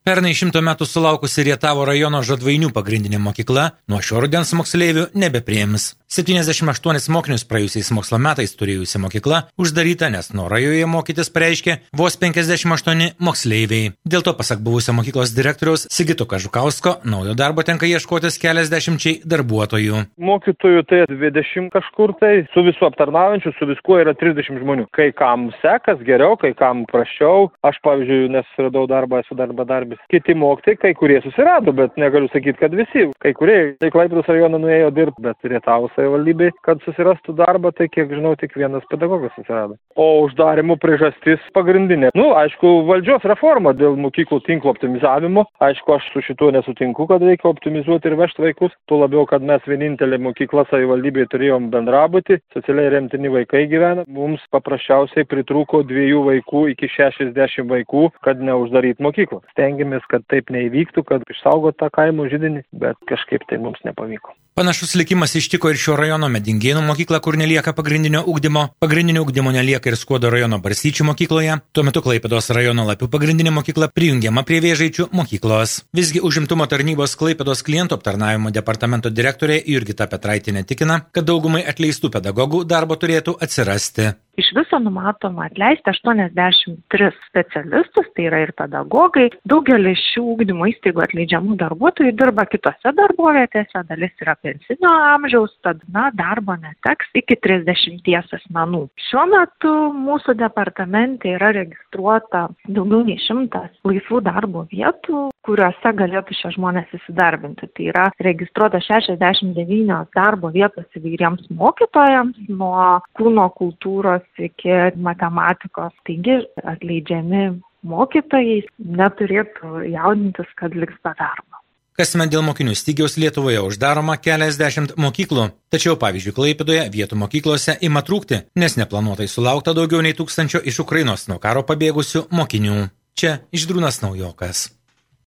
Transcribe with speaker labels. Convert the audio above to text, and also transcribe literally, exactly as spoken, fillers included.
Speaker 1: Pernai šimto metų sulaukusi Rietavo rajono Žadvainių pagrindinė mokykla nuo šio rudens moksleivių nebepriims. septyniasdešimt aštuonis mokinius praėjusiais mokslo metais turėjusi mokykla uždaryta, nes noro joje mokytis pareiškė vos penkiasdešimt aštuoni moksleiviai. Dėl to, pasak buvusio mokyklos direktoriaus Sigito Kažukausko, naujo darbo tenka ieškotis keliasdešimčiai darbuotojų.
Speaker 2: Mokytojų tai dvidešimt kažkur tai, su visu aptarnaujančiu, su viskuo yra trisdešimt žmonių. Kai kam sekas geriau, kai kam prasčiau. Aš, pavyzdžiui, nesusiradau darbą, esu darba darbis. Kiti mokytojai, kai kurie susirado, bet negaliu sakyti, kad visi. Kai kurie į Klaipėdos rajoną nuėjo dirbti, bet Rietavo savivaldybei, kad susirastų darbą, tai kiek žinau, tik vienas pedagogas susirado. O uždarimo priežastis pagrindinė. Nu, aišku, valdžios reforma dėl mokyklų tinklo optimizavimo. Aišku, aš su šituo nesutinku, kad reikia optimizuoti ir vežti vaikus. Tuo labiau, kad mes vienintelė mokykla savivaldybėje turėjom bendrabutį, socialiai remtini vaikai gyvena. Mums paprasčiausiai pritrūko dviejų vaikų iki šešiasdešimt vaikų, kad neuždaryt mokyklą. Stengiamės, kad taip neįvyktų, kad išsaugot tą kaimo židinį, bet kažkaip tai mums nepavyko.
Speaker 1: Panašus likimas ištiko ir šio rajono Medingėnų mokyklą, kur nelieka pagrindinio ugdymo. Pagrindinio ugdymo nelieka ir Skuodo rajono Barstyčių mokykloje. Tuo metu Klaipėdos rajono Lapių pagrindinė mokykla prijungiama prie Vėžaičių mokyklos. Visgi užimtumo tarnybos Klaipėdos klientų aptarnavimo departamento direktorė Jurgita Petraitienė tikina, kad daugumai atleistų pedagogų darbo turėtų atsirasti.
Speaker 3: Iš viso numatoma atleisti aštuoniasdešimt tris specialistus, tai yra ir pedagogai. Daugelis šių ugdymo įstaigų atleidžiamų darbuotojų dirba kitose darbovietėse, dalis yra pensinio amžiaus, tad na, darbo neteks iki trisdešimties asmenų. Šiuo metu mūsų departamente yra registruota daugiau nei šimtas laisvų darbo vietų, kuriuose galėtų šie žmonės įsidarbinti. Tai yra registruota šešiasdešimt devynios darbo vietos įvairiems mokytojams, nuo kūno kultūros iki matematikos. Taigi atleidžiami mokytojai neturėtų jaudintis, kad liks be darbo.
Speaker 1: Kasmet dėl mokinių stygiaus Lietuvoje uždaroma keliasdešimt mokyklų. Tačiau, pavyzdžiui, Klaipėdoje vietų mokyklose ima trūkti, nes neplanuotai sulaukta daugiau nei tūkstančio iš Ukrainos nuo karo pabėgusių mokinių. Čia Žydrūnas Naujokas.